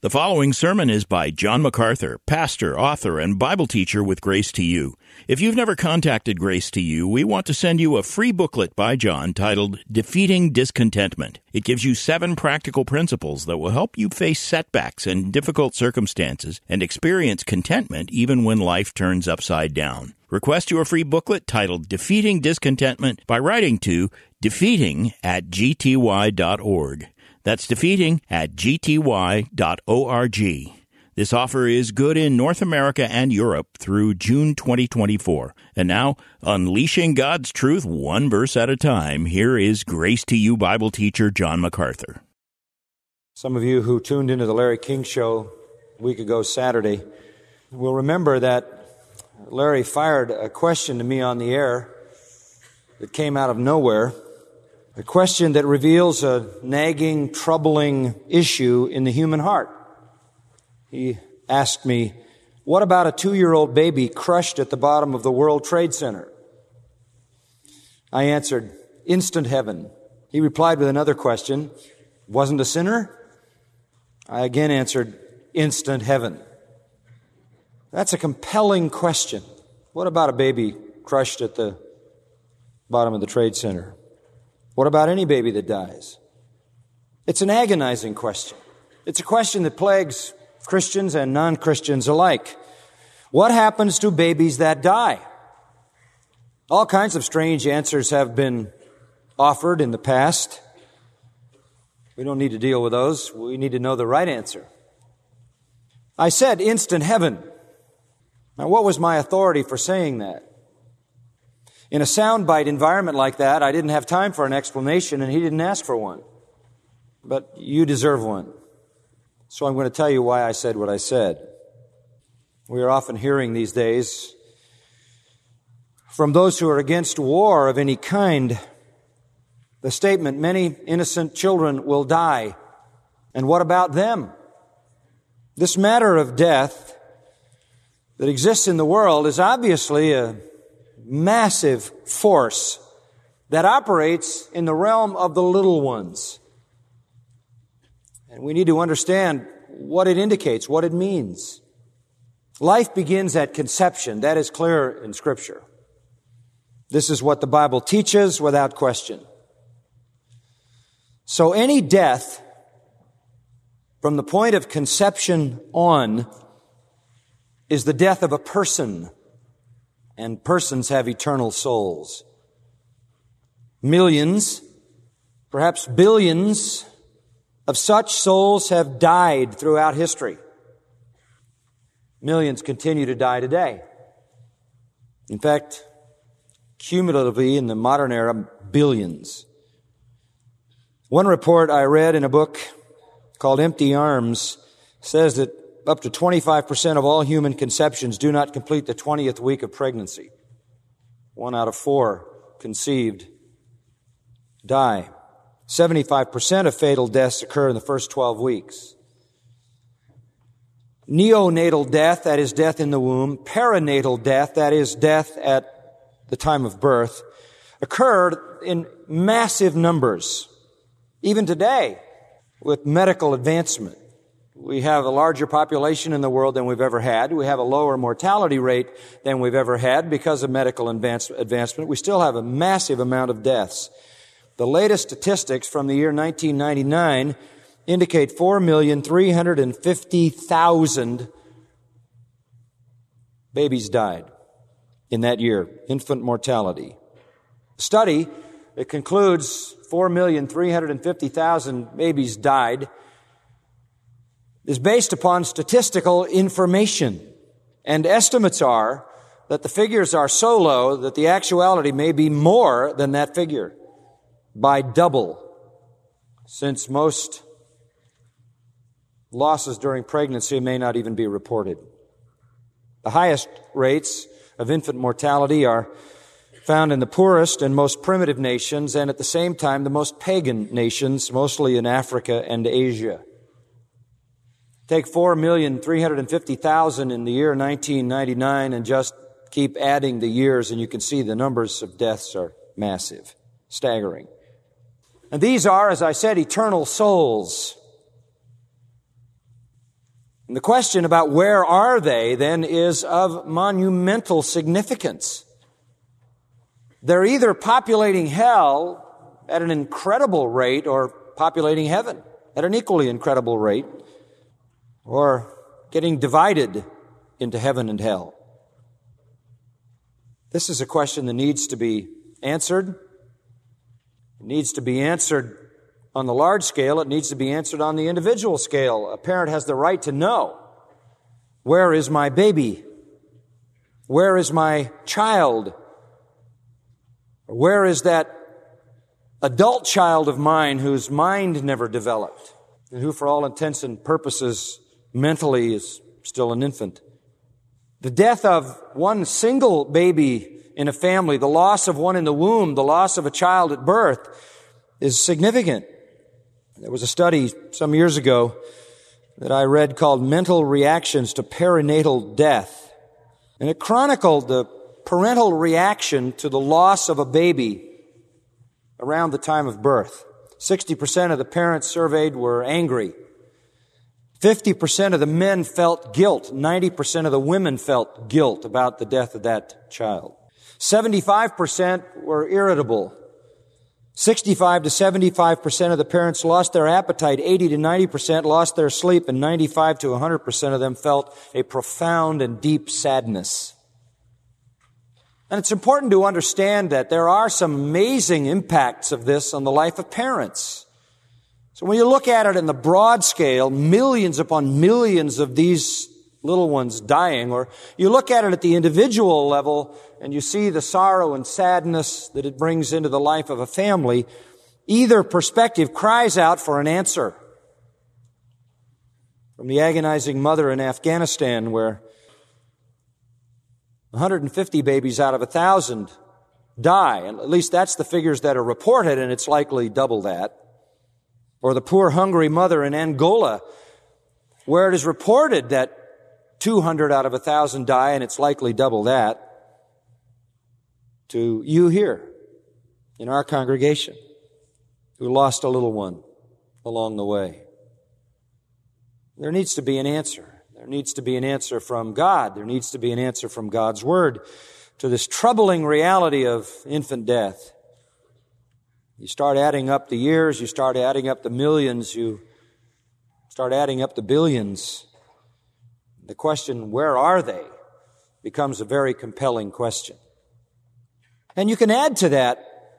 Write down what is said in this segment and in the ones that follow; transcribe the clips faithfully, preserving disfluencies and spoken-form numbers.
The following sermon is by John MacArthur, pastor, author, and Bible teacher with Grace to You. If you've never contacted Grace to You, we want to send you a free booklet by John titled Defeating Discontentment. It gives you seven practical principles that will help you face setbacks and difficult circumstances and experience contentment even when life turns upside down. Request your free booklet titled Defeating Discontentment by writing to defeating at g t y dot org. That's defeating at g t y dot org. This offer is good in North America and Europe through June twenty twenty-four. And now, unleashing God's truth one verse at a time, here is Grace to You Bible teacher John MacArthur. Some of you who tuned into the Larry King Show a week ago Saturday will remember that Larry fired a question to me on the air that came out of nowhere. A question that reveals a nagging, troubling issue in the human heart. He asked me, what about a two-year-old baby crushed at the bottom of the World Trade Center? I answered, instant heaven. He replied with another question, wasn't a sinner? I again answered, instant heaven. That's a compelling question. What about a baby crushed at the bottom of the Trade Center? What about any baby that dies? It's an agonizing question. It's a question that plagues Christians and non-Christians alike. What happens to babies that die? All kinds of strange answers have been offered in the past. We don't need to deal with those. We need to know the right answer. I said instant heaven. Now, what was my authority for saying that? In a soundbite environment like that, I didn't have time for an explanation, and he didn't ask for one. But you deserve one. So I'm going to tell you why I said what I said. We are often hearing these days from those who are against war of any kind the statement, many innocent children will die. And what about them? This matter of death that exists in the world is obviously a massive force that operates in the realm of the little ones. And we need to understand what it indicates, what it means. Life begins at conception. That is clear in Scripture. This is what the Bible teaches without question. So any death from the point of conception on is the death of a person. And persons have eternal souls. Millions, perhaps billions of such souls have died throughout history. Millions continue to die today. In fact, cumulatively in the modern era, billions. One report I read in a book called Empty Arms says that up to twenty-five percent of all human conceptions do not complete the twentieth week of pregnancy. One out of four conceived die. seventy-five percent of fatal deaths occur in the first twelve weeks. Neonatal death, that is death in the womb, perinatal death, that is death at the time of birth, occurred in massive numbers. Even today, with medical advancement. We have a larger population in the world than we've ever had. We have a lower mortality rate than we've ever had because of medical advance, advancement. We still have a massive amount of deaths. The latest statistics from the year nineteen ninety-nine indicate four million three hundred fifty thousand babies died in that year, infant mortality. Study that concludes four million three hundred fifty thousand babies died is based upon statistical information. And estimates are that the figures are so low that the actuality may be more than that figure by double, since most losses during pregnancy may not even be reported. The highest rates of infant mortality are found in the poorest and most primitive nations, and at the same time the most pagan nations, mostly in Africa and Asia. Take four million three hundred fifty thousand in the year nineteen ninety-nine and just keep adding the years, and you can see the numbers of deaths are massive, staggering. And these are, as I said, eternal souls. And the question about where are they, then, is of monumental significance. They're either populating hell at an incredible rate or populating heaven at an equally incredible rate, or getting divided into heaven and hell. This is a question that needs to be answered. It needs to be answered on the large scale. It needs to be answered on the individual scale. A parent has the right to know, where is my baby? Where is my child? Where is that adult child of mine whose mind never developed and who, for all intents and purposes, mentally is still an infant? The death of one single baby in a family, the loss of one in the womb, the loss of a child at birth, is significant. There was a study some years ago that I read called Mental Reactions to Perinatal Death. And it chronicled the parental reaction to the loss of a baby around the time of birth. sixty percent of the parents surveyed were angry. fifty percent of the men felt guilt. ninety percent of the women felt guilt about the death of that child. seventy-five percent were irritable. sixty-five to seventy-five percent of the parents lost their appetite. eighty to ninety percent lost their sleep. And ninety-five to one hundred percent of them felt a profound and deep sadness. And it's important to understand that there are some amazing impacts of this on the life of parents. So when you look at it in the broad scale, millions upon millions of these little ones dying, or you look at it at the individual level and you see the sorrow and sadness that it brings into the life of a family, either perspective cries out for an answer. From the agonizing mother in Afghanistan, where one hundred fifty babies out of one thousand die, and at least that's the figures that are reported, and it's likely double that. Or the poor hungry mother in Angola, where it is reported that two hundred out of one thousand die, and it's likely double that. To you here in our congregation who lost a little one along the way. There needs to be an answer. There needs to be an answer from God. There needs to be an answer from God's Word to this troubling reality of infant death. You start adding up the years, you start adding up the millions, you start adding up the billions. The question, where are they, becomes a very compelling question. And you can add to that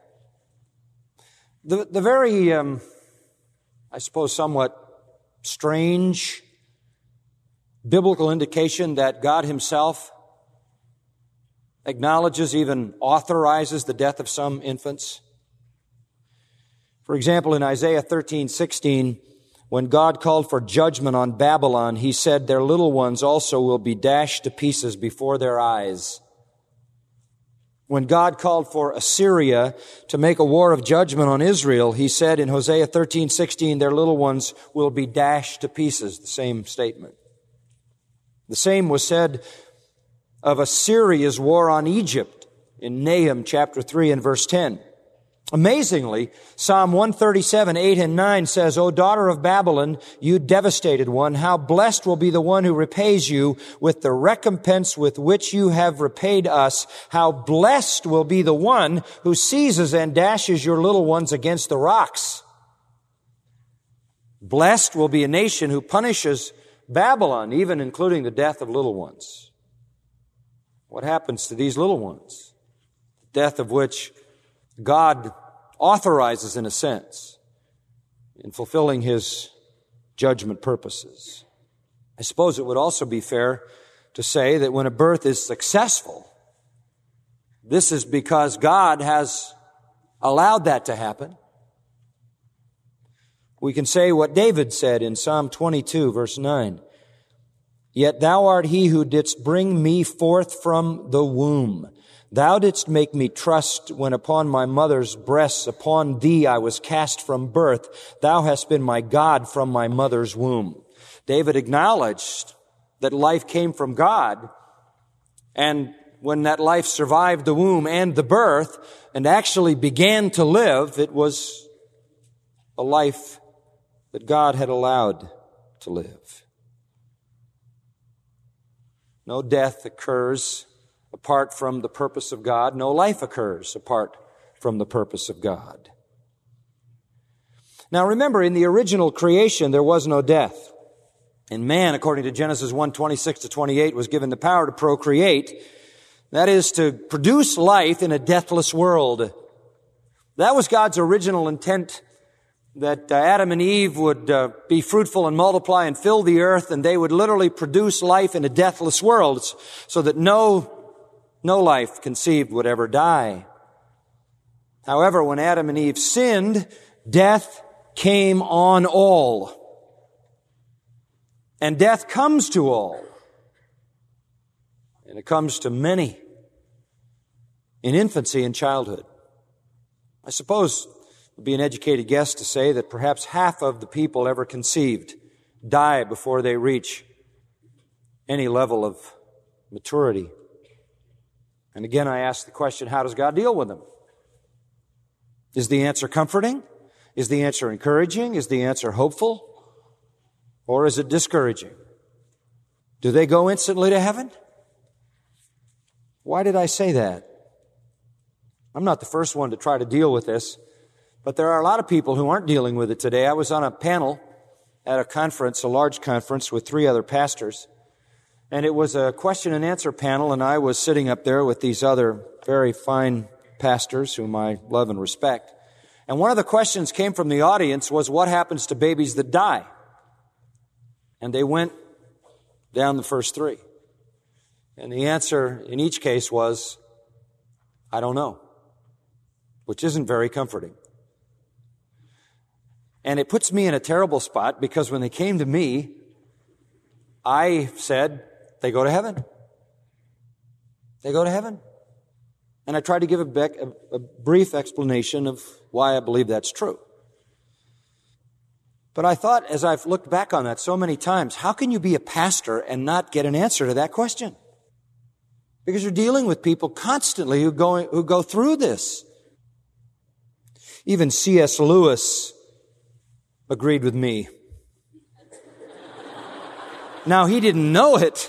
the, the very, um, I suppose, somewhat strange biblical indication that God Himself acknowledges, even authorizes the death of some infants. For example, in Isaiah thirteen sixteen, when God called for judgment on Babylon, He said, their little ones also will be dashed to pieces before their eyes. When God called for Assyria to make a war of judgment on Israel, He said in Hosea thirteen sixteen, their little ones will be dashed to pieces. The same statement. The same was said of Assyria's war on Egypt in Nahum chapter three and verse ten. Amazingly, Psalm one thirty-seven, eight and nine says, O daughter of Babylon, you devastated one, how blessed will be the one who repays you with the recompense with which you have repaid us. How blessed will be the one who seizes and dashes your little ones against the rocks. Blessed will be a nation who punishes Babylon, even including the death of little ones. What happens to these little ones? The death of which God authorizes, in a sense, in fulfilling His judgment purposes. I suppose it would also be fair to say that when a birth is successful, this is because God has allowed that to happen. We can say what David said in Psalm twenty-two, verse nine. Yet thou art he who didst bring me forth from the womb. Thou didst make me trust when upon my mother's breasts, upon thee I was cast from birth. Thou hast been my God from my mother's womb. David acknowledged that life came from God, and when that life survived the womb and the birth and actually began to live, it was a life that God had allowed to live. No death occurs apart from the purpose of God. No life occurs apart from the purpose of God. Now remember, in the original creation, there was no death. And man, according to Genesis one, twenty-six to twenty-eight, was given the power to procreate. That is, to produce life in a deathless world. That was God's original intent, that uh, Adam and Eve would uh, be fruitful and multiply and fill the earth, and they would literally produce life in a deathless world so that no, no life conceived would ever die. However, when Adam and Eve sinned, death came on all. And death comes to all. And it comes to many in infancy and childhood. I suppose it would be an educated guess to say that perhaps half of the people ever conceived die before they reach any level of maturity. And again, I ask the question, how does God deal with them? Is the answer comforting? Is the answer encouraging? Is the answer hopeful? Or is it discouraging? Do they go instantly to heaven? Why did I say that? I'm not the first one to try to deal with this, but there are a lot of people who aren't dealing with it today. I was on a panel at a conference, a large conference with three other pastors, and it was a question and answer panel, and I was sitting up there with these other very fine pastors whom I love and respect. And one of the questions came from the audience was, what happens to babies that die? And they went down the first three. And the answer in each case was, I don't know, which isn't very comforting. And it puts me in a terrible spot because when they came to me, I said, they go to heaven. They go to heaven. And I tried to give a, bec- a brief explanation of why I believe that's true. But I thought, as I've looked back on that so many times, how can you be a pastor and not get an answer to that question? Because you're dealing with people constantly who go, who go through this. Even C S Lewis agreed with me. Now, he didn't know it.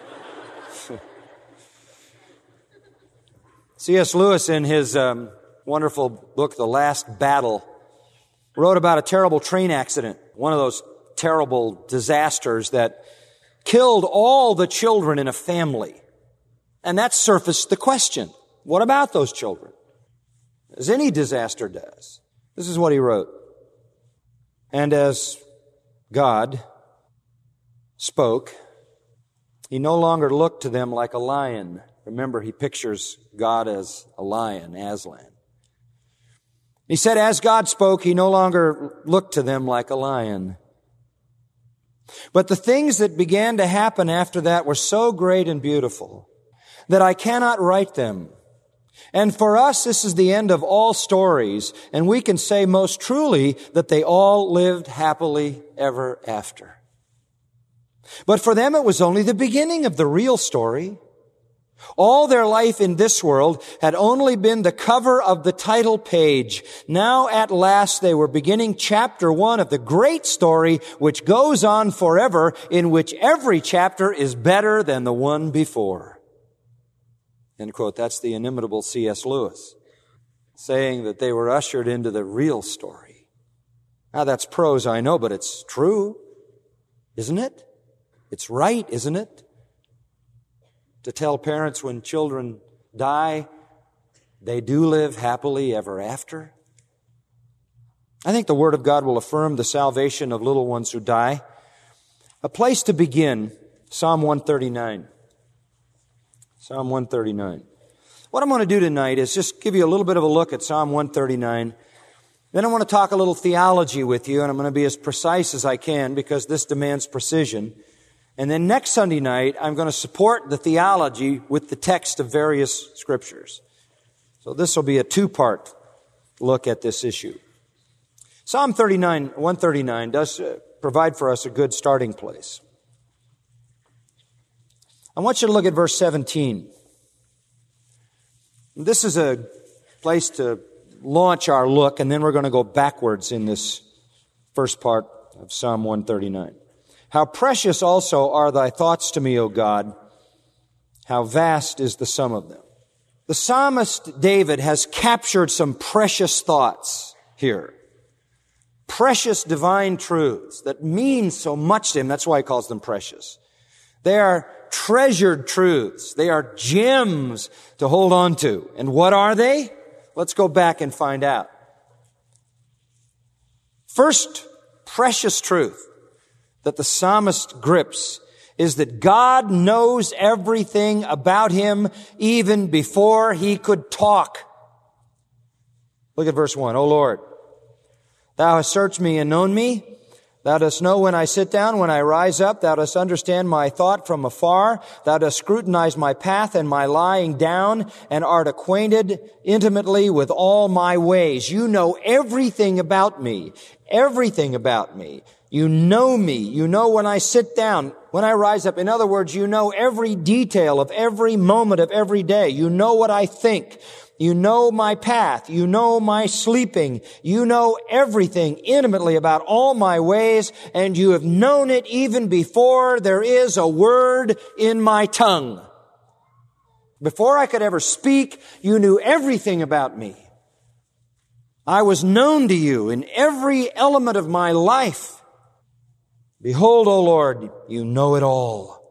C S Lewis, in his um, wonderful book, The Last Battle, wrote about a terrible train accident, one of those terrible disasters that killed all the children in a family. And that surfaced the question, what about those children? As any disaster does. This is what he wrote. And as God spoke, he no longer looked to them like a lion. Remember, he pictures God as a lion, Aslan. He said, as God spoke, he no longer looked to them like a lion. But the things that began to happen after that were so great and beautiful that I cannot write them. And for us, this is the end of all stories, and we can say most truly that they all lived happily ever after. But for them, it was only the beginning of the real story. All their life in this world had only been the cover of the title page. Now at last they were beginning chapter one of the great story which goes on forever, in which every chapter is better than the one before. End quote. That's the inimitable C S Lewis saying that they were ushered into the real story. Now that's prose, I know, but it's true, isn't it? It's right, isn't it? To tell parents when children die, they do live happily ever after. I think the Word of God will affirm the salvation of little ones who die. A place to begin, Psalm one thirty-nine. Psalm one thirty-nine. What I'm going to do tonight is just give you a little bit of a look at Psalm one thirty-nine. Then I want to talk a little theology with you, and I'm going to be as precise as I can because this demands precision. And then next Sunday night, I'm going to support the theology with the text of various scriptures. So this will be a two-part look at this issue. Psalm thirty-nine, one thirty-nine does provide for us a good starting place. I want you to look at verse seventeen. This is a place to launch our look, and then we're going to go backwards in this first part of Psalm one thirty-nine. How precious also are thy thoughts to me, O God. How vast is the sum of them. The psalmist David has captured some precious thoughts here. Precious divine truths that mean so much to him. That's why he calls them precious. They are treasured truths. They are gems to hold on to. And what are they? Let's go back and find out. First precious truth that the psalmist grips is that God knows everything about him even before he could talk. Look at verse one. O Lord, Thou hast searched me and known me. Thou dost know when I sit down, when I rise up. Thou dost understand my thought from afar. Thou dost scrutinize my path and my lying down, and art acquainted intimately with all my ways. You know everything about me. Everything about me. You know me. You know when I sit down, when I rise up. In other words, you know every detail of every moment of every day. You know what I think. You know my path. You know my sleeping. You know everything intimately about all my ways, and you have known it even before there is a word in my tongue. Before I could ever speak, you knew everything about me. I was known to you in every element of my life. Behold, O Lord, you know it all.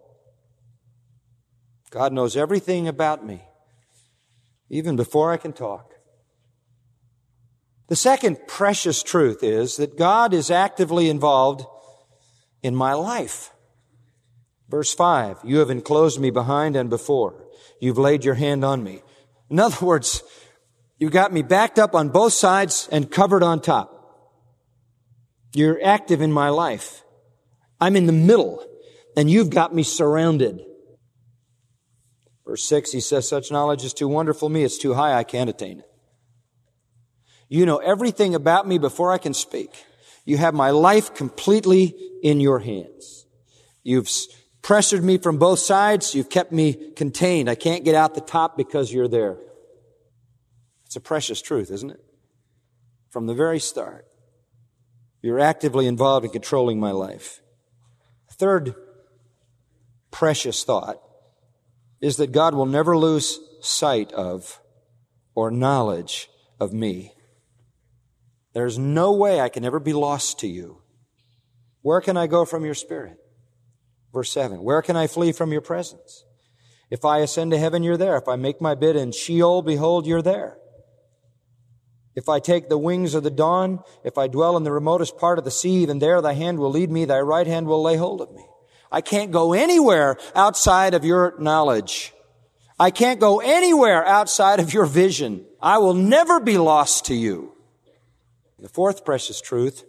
God knows everything about me, even before I can talk. The second precious truth is that God is actively involved in my life. Verse five, you have enclosed me behind and before. You've laid your hand on me. In other words, you got me backed up on both sides and covered on top. You're active in my life. I'm in the middle, and you've got me surrounded. Verse six, he says, such knowledge is too wonderful for me. It's too high. I can't attain it. You know everything about me before I can speak. You have my life completely in your hands. You've pressured me from both sides. You've kept me contained. I can't get out the top because you're there. It's a precious truth, isn't it? From the very start, you're actively involved in controlling my life. Third precious thought is that God will never lose sight of or knowledge of me. There's no way I can ever be lost to you. Where can I go from your spirit? Verse seven, where can I flee from your presence? If I ascend to heaven, you're there. If I make my bed in Sheol, behold, you're there. If I take the wings of the dawn, if I dwell in the remotest part of the sea, even there thy hand will lead me, thy right hand will lay hold of me. I can't go anywhere outside of your knowledge. I can't go anywhere outside of your vision. I will never be lost to you. The fourth precious truth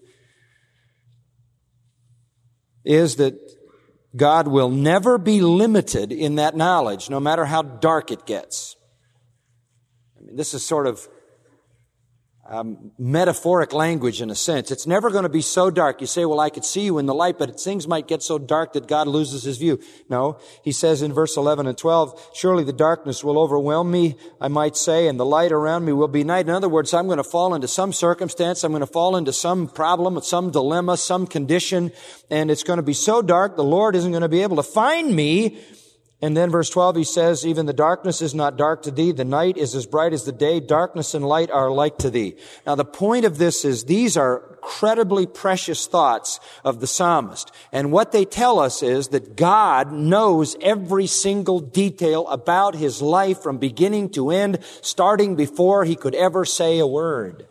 is that God will never be limited in that knowledge, no matter how dark it gets. I mean, this is sort of Um, metaphoric language in a sense. It's never going to be so dark. You say, well, I could see you in the light, but things might get so dark that God loses his view. No, he says in verse eleven and twelve, surely the darkness will overwhelm me, I might say, and the light around me will be night. In other words, I'm going to fall into some circumstance. I'm going to fall into some problem, some dilemma, some condition, and it's going to be so dark, the Lord isn't going to be able to find me. And then verse twelve, he says, even the darkness is not dark to thee. The night is as bright as the day. Darkness and light are alike to thee. Now, the point of this is these are incredibly precious thoughts of the psalmist. And what they tell us is that God knows every single detail about his life from beginning to end, starting before he could ever say a word.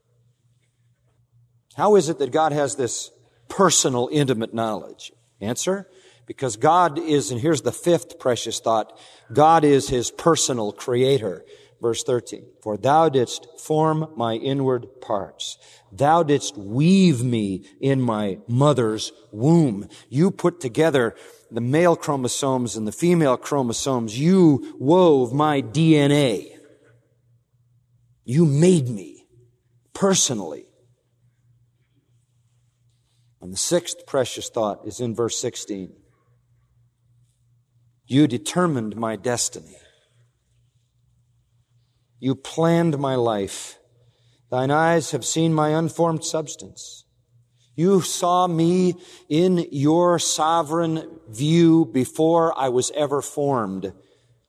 How is it that God has this personal, intimate knowledge? Answer, because God is, and here's the fifth precious thought, God is his personal creator. Verse thirteen, for thou didst form my inward parts. Thou didst weave me in my mother's womb. You put together the male chromosomes and the female chromosomes. You wove my D N A. You made me personally. And the sixth precious thought is in verse sixteen. You determined my destiny. You planned my life. Thine eyes have seen my unformed substance. You saw me in your sovereign view before I was ever formed.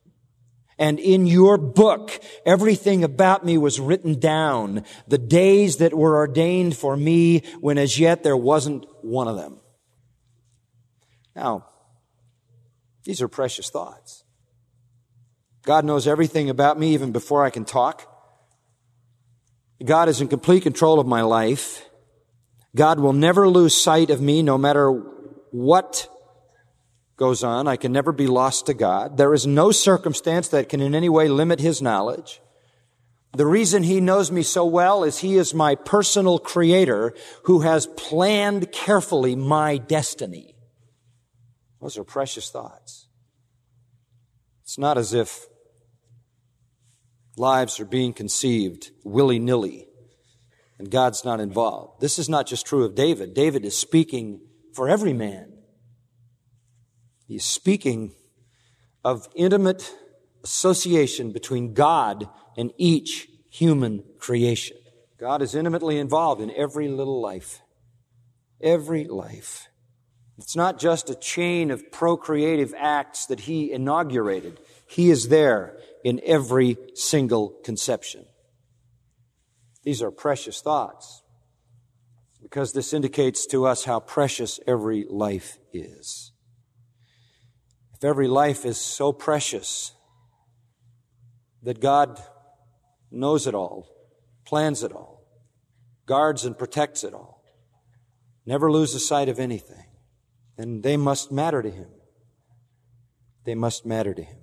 And in your book, everything about me was written down, the days that were ordained for me when as yet there wasn't one of them. Now, these are precious thoughts. God knows everything about me even before I can talk. God is in complete control of my life. God will never lose sight of me no matter what goes on. I can never be lost to God. There is no circumstance that can in any way limit His knowledge. The reason He knows me so well is He is my personal creator who has planned carefully my destiny. Those are precious thoughts. It's not as if lives are being conceived willy-nilly and God's not involved. This is not just true of David. David is speaking for every man. He's speaking of intimate association between God and each human creation. God is intimately involved in every little life. Every life. It's not just a chain of procreative acts that He inaugurated. He is there in every single conception. These are precious thoughts because this indicates to us how precious every life is. If every life is so precious that God knows it all, plans it all, guards and protects it all, never loses sight of anything, then they must matter to Him. They must matter to Him.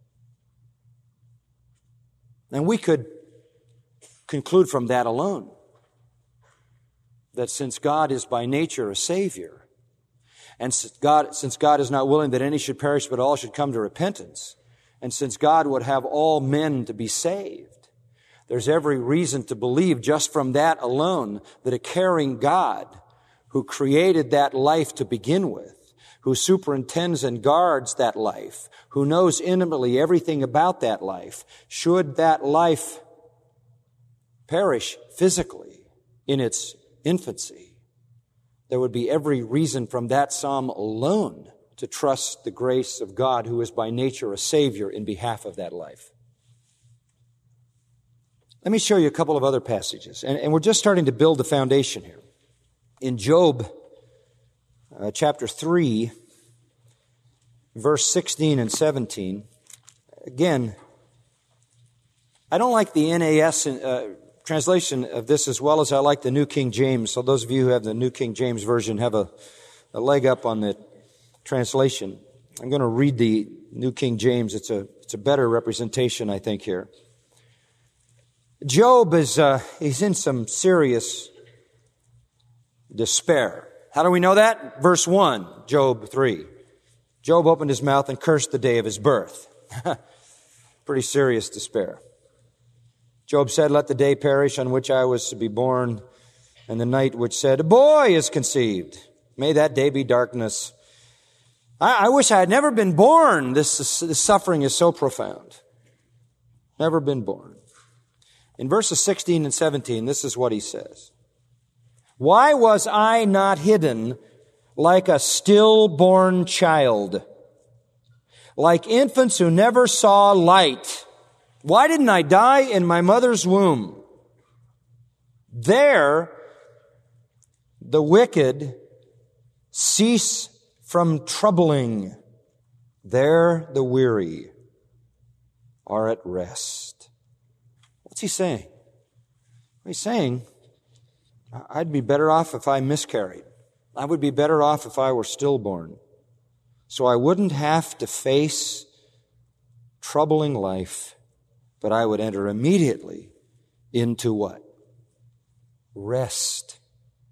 And we could conclude from that alone that since God is by nature a Savior, and since God, since God is not willing that any should perish but all should come to repentance, and since God would have all men to be saved, there's every reason to believe just from that alone that a caring God who created that life to begin with, who superintends and guards that life, who knows intimately everything about that life, should that life perish physically in its infancy, there would be every reason from that psalm alone to trust the grace of God, who is by nature a Savior in behalf of that life. Let me show you a couple of other passages, and, and we're just starting to build the foundation here. In Job uh, chapter three, verse sixteen and seventeen, again, I don't like the N A S uh, translation of this as well as I like the New King James. So those of you who have the New King James Version have a, a leg up on the translation. I'm going to read the New King James. It's a it's a better representation, I think, here. Job is uh, he's in some serious despair. How do we know that? Verse one, Job three. Job opened his mouth and cursed the day of his birth. Pretty serious despair. Job said, "Let the day perish on which I was to be born, and the night which said, a boy is conceived. May that day be darkness. I, I wish I had never been born." This, this suffering is so profound. Never been born. In verses sixteen and seventeen, this is what he says. "Why was I not hidden like a stillborn child, like infants who never saw light? Why didn't I die in my mother's womb? There, the wicked cease from troubling. There, the weary are at rest." What's he saying? He's saying, I'd be better off if I miscarried. I would be better off if I were stillborn. So I wouldn't have to face troubling life, but I would enter immediately into what? Rest.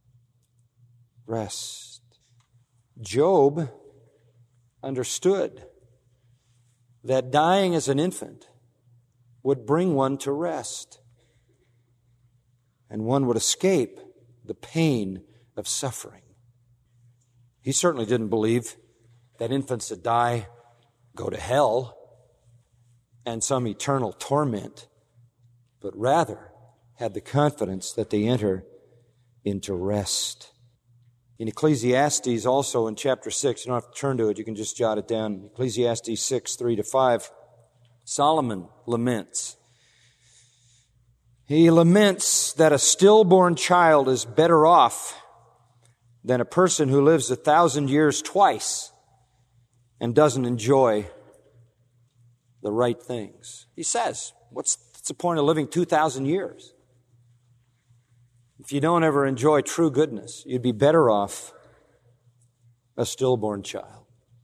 Rest. Job understood that dying as an infant would bring one to rest, and one would escape the pain of suffering. He certainly didn't believe that infants that die go to hell and some eternal torment, but rather had the confidence that they enter into rest. In Ecclesiastes, also in chapter six, you don't have to turn to it, you can just jot it down. Ecclesiastes six, three to five, it Solomon laments. He laments that a stillborn child is better off than a person who lives a thousand years twice and doesn't enjoy the right things. He says, what's, what's the point of living two thousand years? If you don't ever enjoy true goodness, you'd be better off a stillborn child.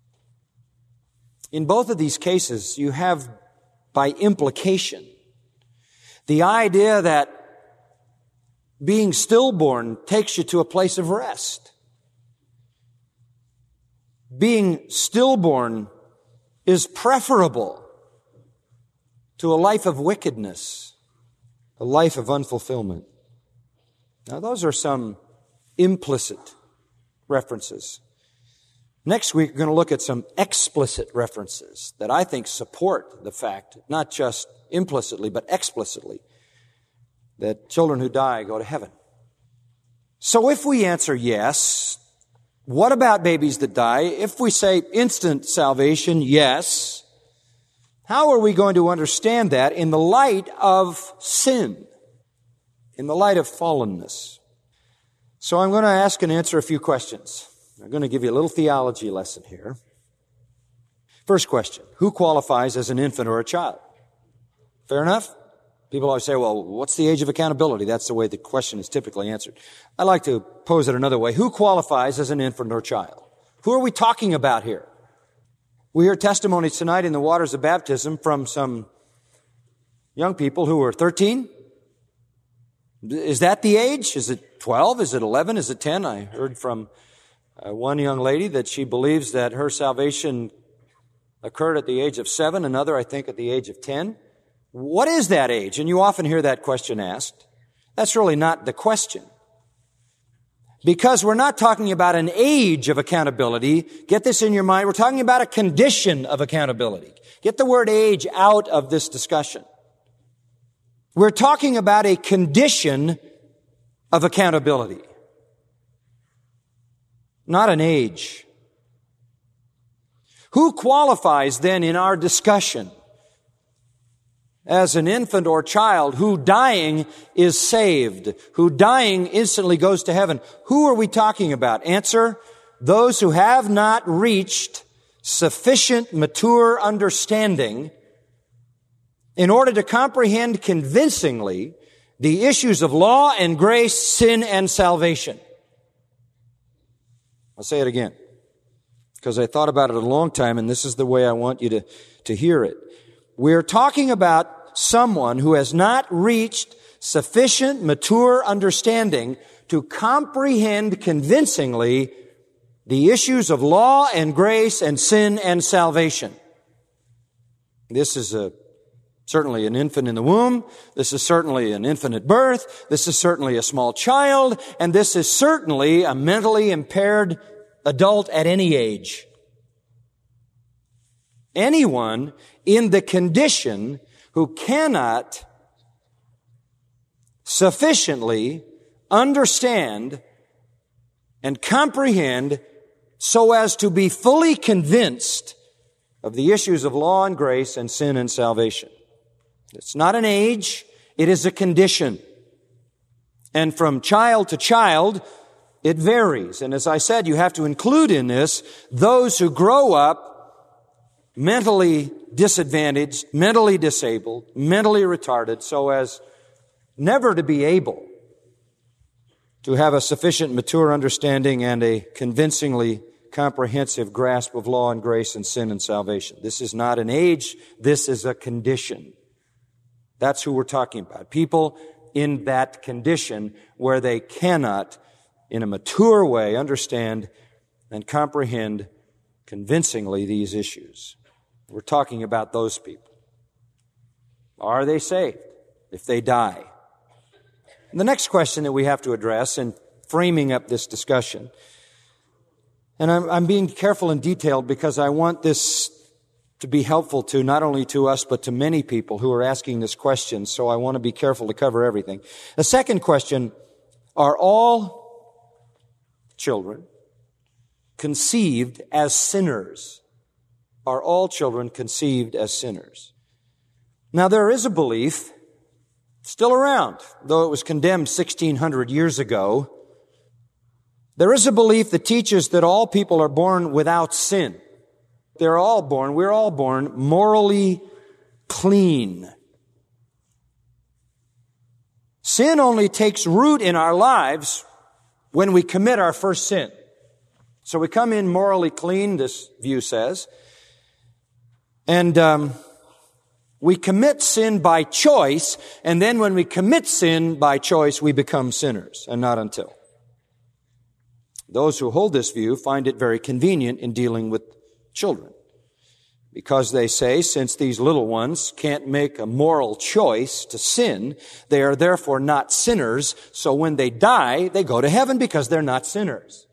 In both of these cases, you have, by implication, the idea that being stillborn takes you to a place of rest. Being stillborn is preferable to a life of wickedness, a life of unfulfillment. Now, those are some implicit references. Next week, we're going to look at some explicit references that I think support the fact, not just implicitly, but explicitly, that children who die go to heaven. So if we answer yes, what about babies that die? If we say instant salvation, yes, how are we going to understand that in the light of sin, in the light of fallenness? So I'm going to ask and answer a few questions. I'm going to give you a little theology lesson here. First question, who qualifies as an infant or a child? Fair enough? People always say, well, what's the age of accountability? That's the way the question is typically answered. I like to pose it another way. Who qualifies as an infant or child? Who are we talking about here? We hear testimonies tonight in the waters of baptism from some young people who are thirteen. Is that the age? Is it twelve? Is it eleven? Is it ten? I heard from uh, one young lady that she believes that her salvation occurred at the age of seven, another, I think, at the age of ten. What is that age? And you often hear that question asked. That's really not the question. Because we're not talking about an age of accountability. Get this in your mind. We're talking about a condition of accountability. Get the word age out of this discussion. We're talking about a condition of accountability, not an age. Who qualifies then in our discussion as an infant or child who dying is saved, who dying instantly goes to heaven? Who are we talking about? Answer, those who have not reached sufficient mature understanding in order to comprehend convincingly the issues of law and grace, sin and salvation. I'll say it again, because I thought about it a long time, and this is the way I want you to, to hear it. We're talking about someone who has not reached sufficient mature understanding to comprehend convincingly the issues of law and grace and sin and salvation. This is a certainly an infant in the womb. This is certainly an infant at birth. This is certainly a small child. And this is certainly a mentally impaired adult at any age. Anyone in the condition who cannot sufficiently understand and comprehend so as to be fully convinced of the issues of law and grace and sin and salvation. It's not an age, it is a condition. And from child to child, it varies. And as I said, you have to include in this those who grow up mentally disadvantaged, mentally disabled, mentally retarded, so as never to be able to have a sufficient mature understanding and a convincingly comprehensive grasp of law and grace and sin and salvation. This is not an age, this is a condition. That's who we're talking about. People in that condition where they cannot, in a mature way, understand and comprehend convincingly these issues. We're talking about those people. Are they saved if they die? And the next question that we have to address in framing up this discussion, and I'm, I'm being careful and detailed because I want this to be helpful to not only to us, but to many people who are asking this question, so I want to be careful to cover everything. The second question, are all children conceived as sinners? Are all children conceived as sinners? Now, there is a belief still around, though it was condemned sixteen hundred years ago. There is a belief that teaches that all people are born without sin. They're all born, we're all born morally clean. Sin only takes root in our lives when we commit our first sin. So we come in morally clean, this view says, and um, we commit sin by choice, and then when we commit sin by choice, we become sinners, and not until. Those who hold this view find it very convenient in dealing with children, because they say, since these little ones can't make a moral choice to sin, they are therefore not sinners, so when they die, they go to heaven because they're not sinners.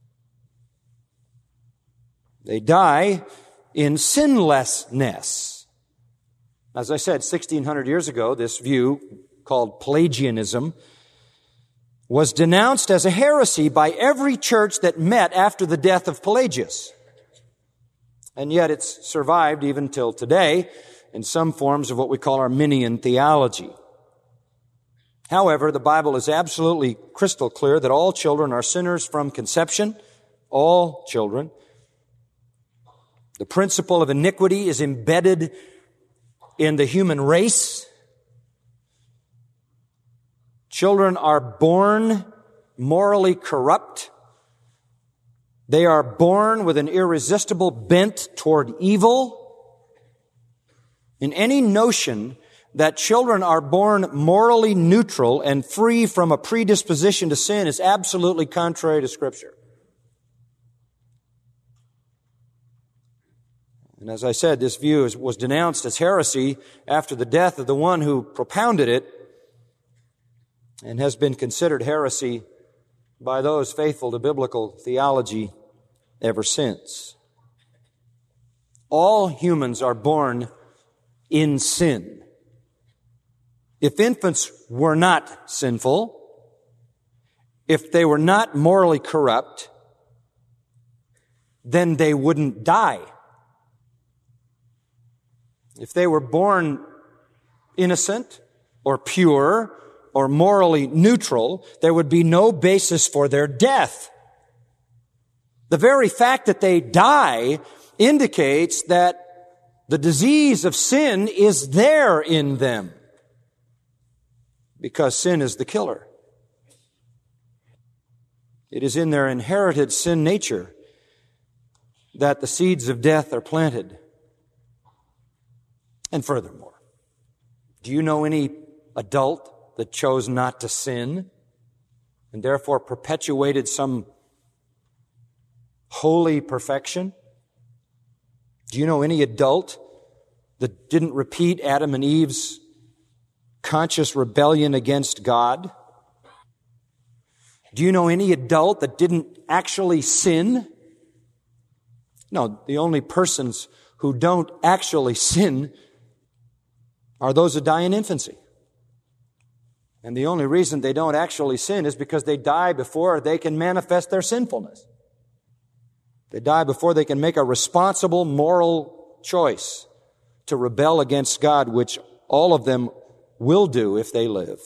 They die in sinlessness. As I said, sixteen hundred years ago, this view, called Pelagianism, was denounced as a heresy by every church that met after the death of Pelagius. And yet it's survived even till today in some forms of what we call Arminian theology. However, the Bible is absolutely crystal clear that all children are sinners from conception. All children. The principle of iniquity is embedded in the human race. Children are born morally corrupt. They are born with an irresistible bent toward evil. In any notion that children are born morally neutral and free from a predisposition to sin is absolutely contrary to Scripture. And as I said, this view was denounced as heresy after the death of the one who propounded it, and has been considered heresy by those faithful to biblical theology ever since. All humans are born in sin. If infants were not sinful, if they were not morally corrupt, then they wouldn't die. If they were born innocent or pure or morally neutral, there would be no basis for their death. The very fact that they die indicates that the disease of sin is there in them, because sin is the killer. It is in their inherited sin nature that the seeds of death are planted. And furthermore, do you know any adult that chose not to sin and therefore perpetuated some holy perfection? Do you know any adult that didn't repeat Adam and Eve's conscious rebellion against God? Do you know any adult that didn't actually sin? No, the only persons who don't actually sin are those who die in infancy. And the only reason they don't actually sin is because they die before they can manifest their sinfulness. They die before they can make a responsible moral choice to rebel against God, which all of them will do if they live.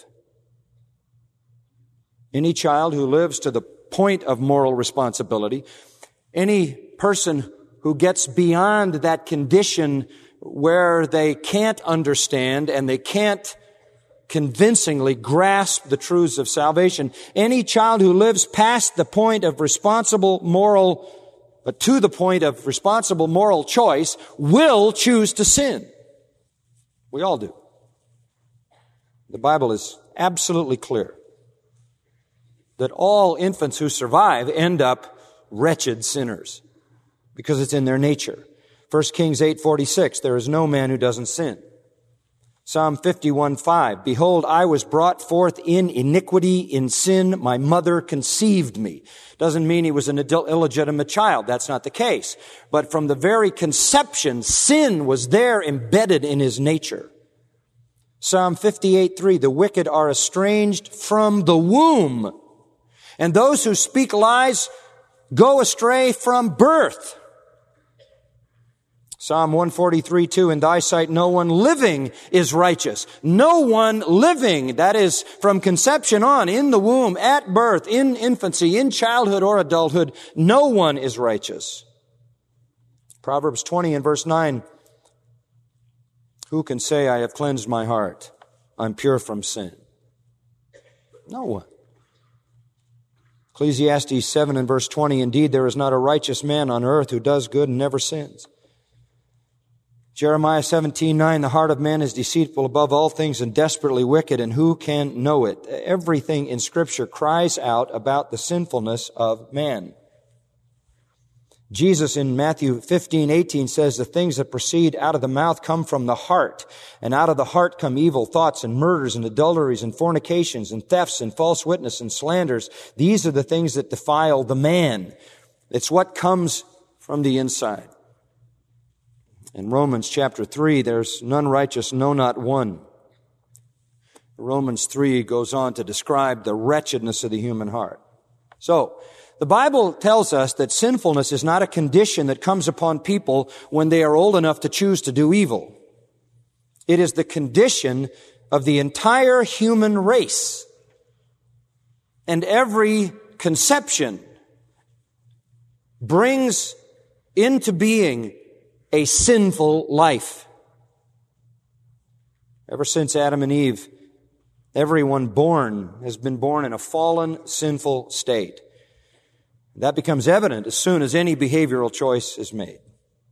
Any child who lives to the point of moral responsibility, any person who gets beyond that condition where they can't understand and they can't convincingly grasp the truths of salvation, any child who lives past the point of responsible moral, but to the point of responsible moral choice, will choose to sin. We all do. The Bible is absolutely clear that all infants who survive end up wretched sinners because it's in their nature. First Kings eight forty-six, there is no man who doesn't sin. Psalm fifty-one five, behold, I was brought forth in iniquity, in sin, my mother conceived me. Doesn't mean he was an illegitimate child. That's not the case. But from the very conception, sin was there embedded in his nature. Psalm fifty-eight three, the wicked are estranged from the womb, and those who speak lies go astray from birth. Psalm one forty-three, two, in thy sight no one living is righteous. No one living, that is from conception on, in the womb, at birth, in infancy, in childhood or adulthood, no one is righteous. Proverbs twenty and verse nine, who can say I have cleansed my heart? I'm pure from sin. No one. Ecclesiastes seven and verse twenty, indeed there is not a righteous man on earth who does good and never sins. Jeremiah seventeen nine, the heart of man is deceitful above all things and desperately wicked, and who can know it? Everything in Scripture cries out about the sinfulness of man. Jesus in Matthew fifteen eighteen says, the things that proceed out of the mouth come from the heart, and out of the heart come evil thoughts and murders and adulteries and fornications and thefts and false witness and slanders. These are the things that defile the man. It's what comes from the inside. In Romans chapter three, there's none righteous, no, not one. Romans three goes on to describe the wretchedness of the human heart. So, the Bible tells us that sinfulness is not a condition that comes upon people when they are old enough to choose to do evil. It is the condition of the entire human race. And every conception brings into being a sinful life. Ever since Adam and Eve, everyone born has been born in a fallen, sinful state. That becomes evident as soon as any behavioral choice is made.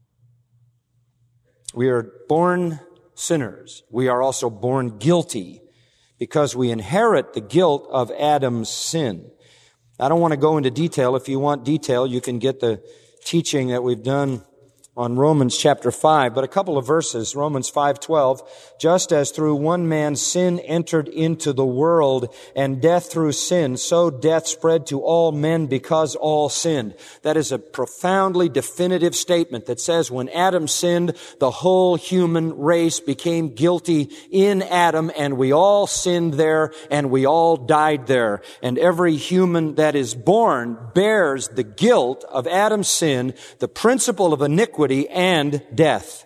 We are born sinners. We are also born guilty because we inherit the guilt of Adam's sin. I don't want to go into detail. If you want detail, you can get the teaching that we've done on Romans chapter five, but a couple of verses, Romans five twelve, just as through one man sin entered into the world, and death through sin, so death spread to all men because all sinned. That is a profoundly definitive statement that says when Adam sinned, the whole human race became guilty in Adam, and we all sinned there, and we all died there. And every human that is born bears the guilt of Adam's sin, the principle of iniquity, and death.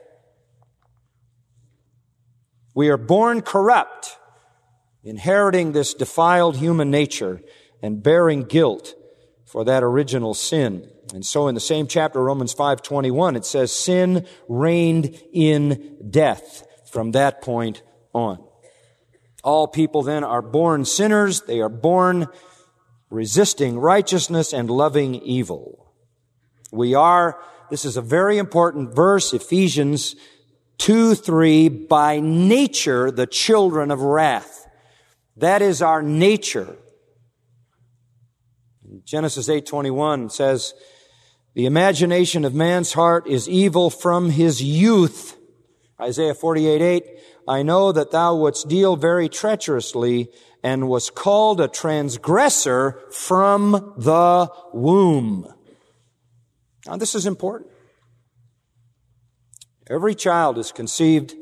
We are born corrupt, inheriting this defiled human nature and bearing guilt for that original sin. And so in the same chapter, Romans five twenty-one, it says, sin reigned in death from that point on. All people then are born sinners. They are born resisting righteousness and loving evil. We are This is a very important verse, Ephesians two three, by nature the children of wrath. That is our nature. Genesis eight twenty-one says, the imagination of man's heart is evil from his youth. Isaiah forty-eight eight, I know that thou wouldst deal very treacherously and was called a transgressor from the womb. Now, this is important. Every child is conceived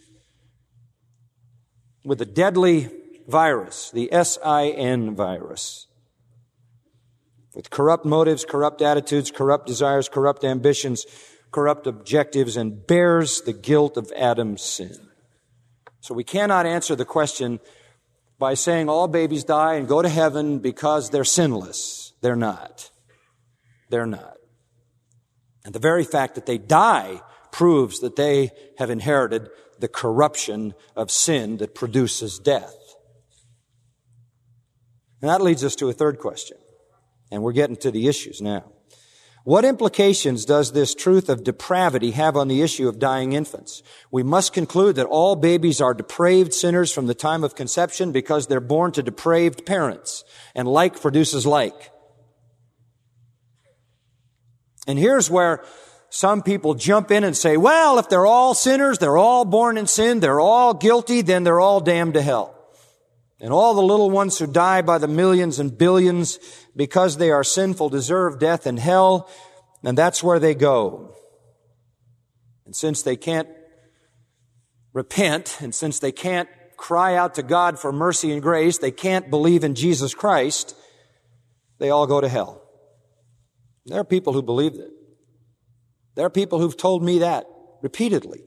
with a deadly virus, the S I N virus, with corrupt motives, corrupt attitudes, corrupt desires, corrupt ambitions, corrupt objectives, and bears the guilt of Adam's sin. So we cannot answer the question by saying all babies die and go to heaven because they're sinless. They're not. They're not. And the very fact that they die proves that they have inherited the corruption of sin that produces death. And that leads us to a third question. And we're getting to the issues now. What implications does this truth of depravity have on the issue of dying infants? We must conclude that all babies are depraved sinners from the time of conception because they're born to depraved parents. And like produces like. And here's where some people jump in and say, well, if they're all sinners, they're all born in sin, they're all guilty, then they're all damned to hell. And all the little ones who die by the millions and billions because they are sinful deserve death and hell, and that's where they go. And since they can't repent, and since they can't cry out to God for mercy and grace, they can't believe in Jesus Christ, they all go to hell. There are people who believe that. There are people who've told me that repeatedly.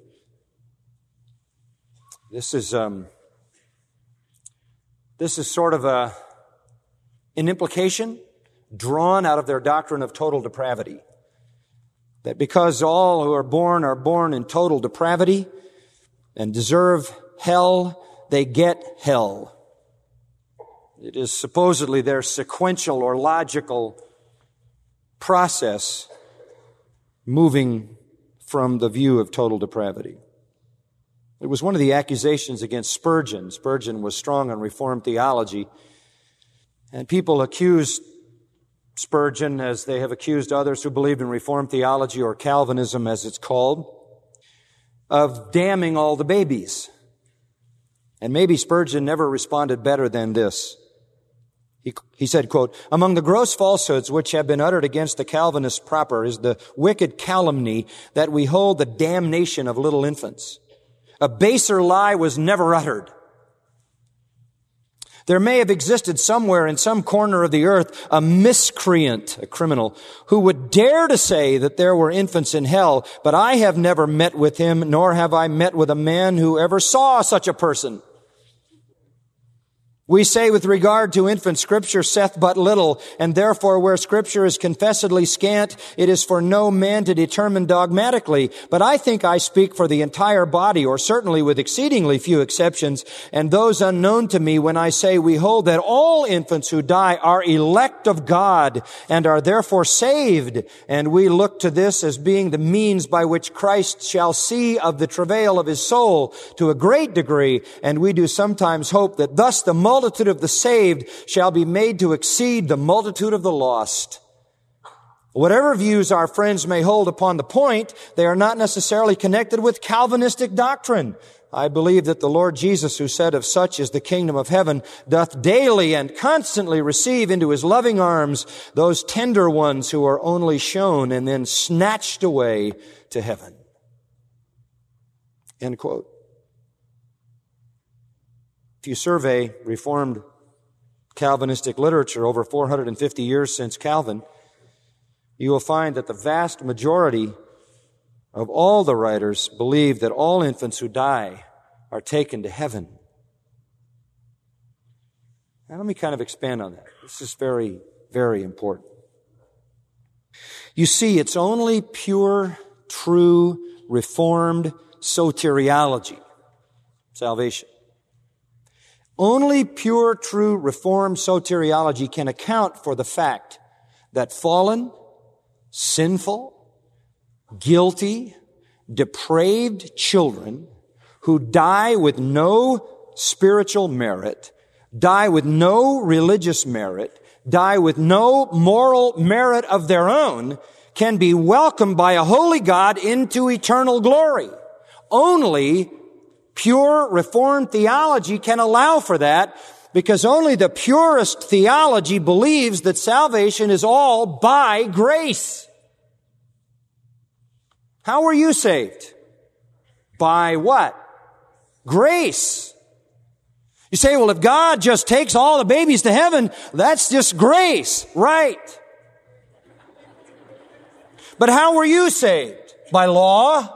This is um, this is sort of a an implication drawn out of their doctrine of total depravity. That because all who are born are born in total depravity and deserve hell, they get hell. It is supposedly their sequential or logical process moving from the view of total depravity. It was one of the accusations against Spurgeon. Spurgeon was strong on Reformed theology, and people accused Spurgeon, as they have accused others who believed in Reformed theology, or Calvinism as it's called, of damning all the babies. And maybe Spurgeon never responded better than this. He, he said, quote, "Among the gross falsehoods which have been uttered against the Calvinists proper is the wicked calumny that we hold the damnation of little infants. A baser lie was never uttered. There may have existed somewhere in some corner of the earth a miscreant, a criminal, who would dare to say that there were infants in hell, but I have never met with him, nor have I met with a man who ever saw such a person. We say with regard to infants, Scripture saith but little, and therefore where Scripture is confessedly scant, it is for no man to determine dogmatically. But I think I speak for the entire body, or certainly with exceedingly few exceptions, and those unknown to me when I say we hold that all infants who die are elect of God, and are therefore saved, and we look to this as being the means by which Christ shall see of the travail of his soul to a great degree, and we do sometimes hope that thus the multitude multitude of the saved shall be made to exceed the multitude of the lost." Whatever views our friends may hold upon the point, they are not necessarily connected with Calvinistic doctrine. I believe that the Lord Jesus, who said of such is the kingdom of heaven, doth daily and constantly receive into his loving arms those tender ones who are only shown and then snatched away to heaven. End quote. If you survey Reformed Calvinistic literature over four hundred fifty years since Calvin, you will find that the vast majority of all the writers believe that all infants who die are taken to heaven. Now let me kind of expand on that. This is very, very important. You see, it's only pure, true, Reformed soteriology, salvation. Only pure, true, Reformed soteriology can account for the fact that fallen, sinful, guilty, depraved children who die with no spiritual merit, die with no religious merit, die with no moral merit of their own, can be welcomed by a holy God into eternal glory. Only pure Reformed theology can allow for that, because only the purest theology believes that salvation is all by grace. How were you saved? By what? Grace. You say, well, if God just takes all the babies to heaven, that's just grace. Right. But how were you saved? By law?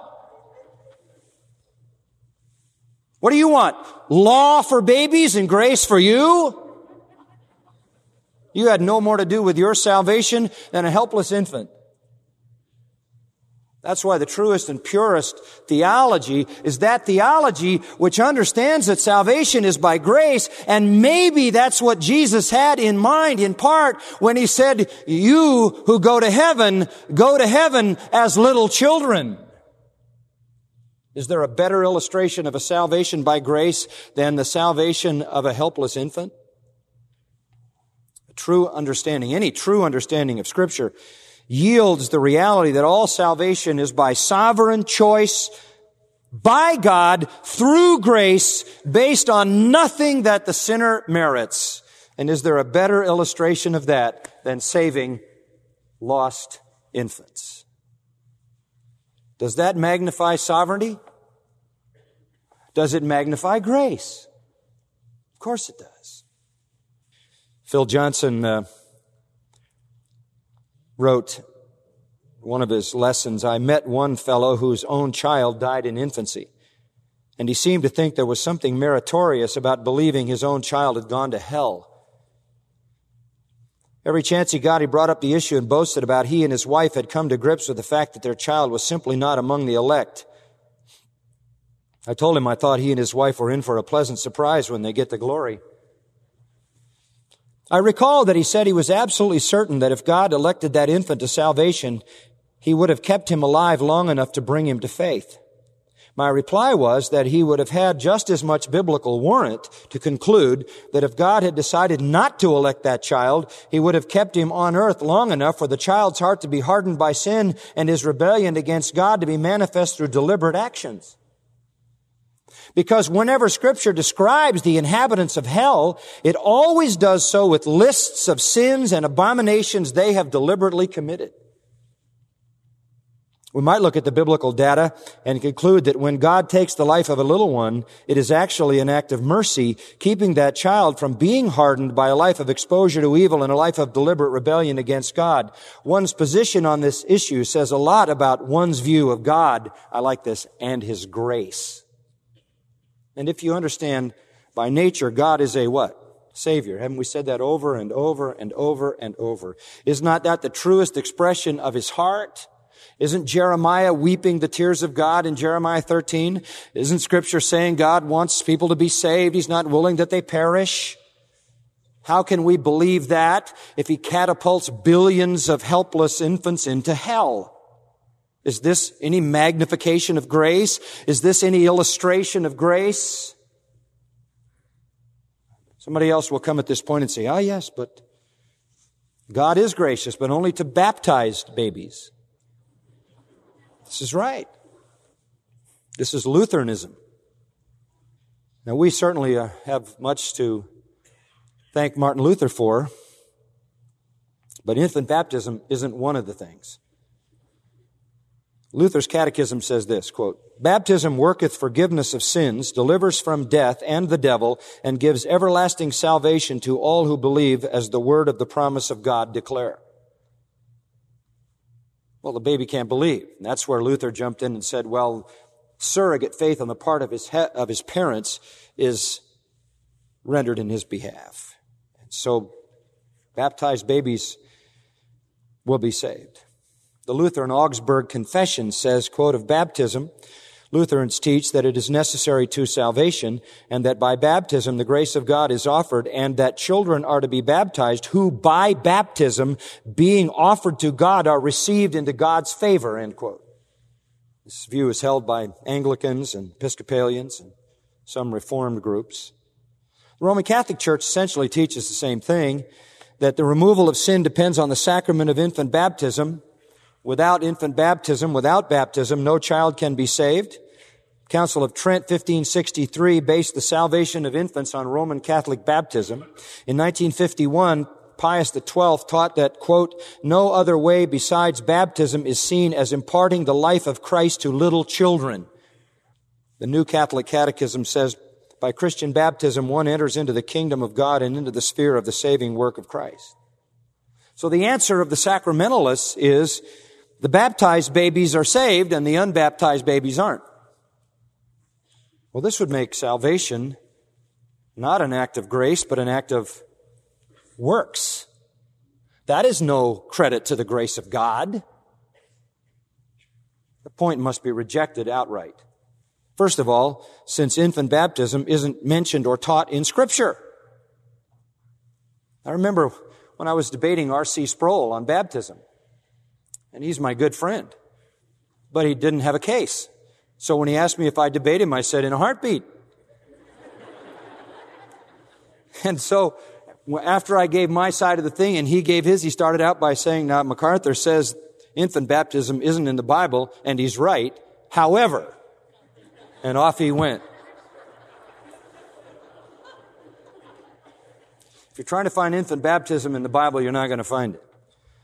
What do you want? Law for babies and grace for you? You had no more to do with your salvation than a helpless infant. That's why the truest and purest theology is that theology which understands that salvation is by grace, and maybe that's what Jesus had in mind in part when he said, "You who go to heaven, go to heaven as little children." Is there a better illustration of a salvation by grace than the salvation of a helpless infant? A true understanding, any true understanding of Scripture yields the reality that all salvation is by sovereign choice by God through grace based on nothing that the sinner merits. And is there a better illustration of that than saving lost infants? Does that magnify sovereignty? Does it magnify grace? Of course it does. Phil Johnson uh, wrote one of his lessons, I met one fellow whose own child died in infancy, and he seemed to think there was something meritorious about believing his own child had gone to hell. Every chance he got, he brought up the issue and boasted about he and his wife had come to grips with the fact that their child was simply not among the elect. I told him I thought he and his wife were in for a pleasant surprise when they get to glory. I recall that he said he was absolutely certain that if God elected that infant to salvation, he would have kept him alive long enough to bring him to faith. My reply was that he would have had just as much biblical warrant to conclude that if God had decided not to elect that child, he would have kept him on earth long enough for the child's heart to be hardened by sin and his rebellion against God to be manifest through deliberate actions. Because whenever Scripture describes the inhabitants of hell, it always does so with lists of sins and abominations they have deliberately committed. We might look at the biblical data and conclude that when God takes the life of a little one, it is actually an act of mercy, keeping that child from being hardened by a life of exposure to evil and a life of deliberate rebellion against God. One's position on this issue says a lot about one's view of God, I like this, and His grace. And if you understand, by nature, God is a what? Savior. Haven't we said that over and over and over and over? Is not that the truest expression of His heart? Isn't Jeremiah weeping the tears of God in Jeremiah thirteen? Isn't Scripture saying God wants people to be saved? He's not willing that they perish. How can we believe that if He catapults billions of helpless infants into hell? Is this any magnification of grace? Is this any illustration of grace? Somebody else will come at this point and say, ah, yes, but God is gracious, but only to baptized babies. This is right. This is Lutheranism. Now, we certainly uh, have much to thank Martin Luther for, but infant baptism isn't one of the things. Luther's catechism says this, quote, "Baptism worketh forgiveness of sins, delivers from death and the devil, and gives everlasting salvation to all who believe, as the word of the promise of God declare." Well, the baby can't believe. And that's where Luther jumped in and said, well, surrogate faith on the part of his he- of his parents is rendered in his behalf. And so baptized babies will be saved. The Lutheran Augsburg Confession says, quote, "Of baptism, Lutherans teach that it is necessary to salvation, and that by baptism the grace of God is offered, and that children are to be baptized who by baptism being offered to God are received into God's favor," end quote. This view is held by Anglicans and Episcopalians and some Reformed groups. The Roman Catholic Church essentially teaches the same thing, that the removal of sin depends on the sacrament of infant baptism. Without infant baptism, without baptism, no child can be saved. Council of Trent, fifteen sixty-three, based the salvation of infants on Roman Catholic baptism. In nineteen fifty-one, Pius the twelfth taught that, quote, "No other way besides baptism is seen as imparting the life of Christ to little children." The New Catholic Catechism says, by Christian baptism, one enters into the kingdom of God and into the sphere of the saving work of Christ. So the answer of the sacramentalists is, the baptized babies are saved and the unbaptized babies aren't. Well, this would make salvation not an act of grace, but an act of works. That is no credit to the grace of God. The point must be rejected outright. First of all, since infant baptism isn't mentioned or taught in Scripture. I remember when I was debating R C Sproul on baptism, and he's my good friend, but he didn't have a case. So when he asked me if I'd debate him, I said, in a heartbeat. And so after I gave my side of the thing and he gave his, he started out by saying, now MacArthur says infant baptism isn't in the Bible, and he's right. However, and off he went. If you're trying to find infant baptism in the Bible, you're not going to find it.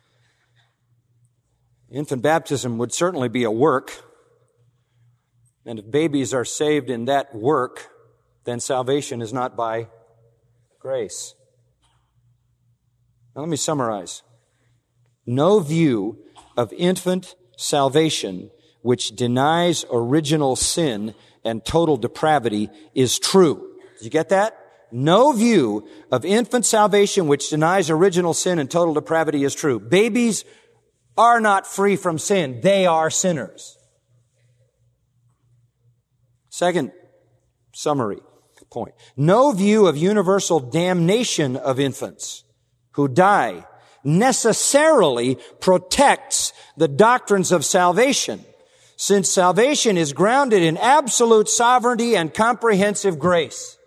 Infant baptism would certainly be a work. And if babies are saved in that work, then salvation is not by grace. Now let me summarize. no view of infant salvation which denies original sin and total depravity is true. Did you get that? No view of infant salvation which denies original sin and total depravity is true. Babies are not free from sin. They are sinners. Second summary point. No view of universal damnation of infants who die necessarily protects the doctrines of salvation, since salvation is grounded in absolute sovereignty and comprehensive grace.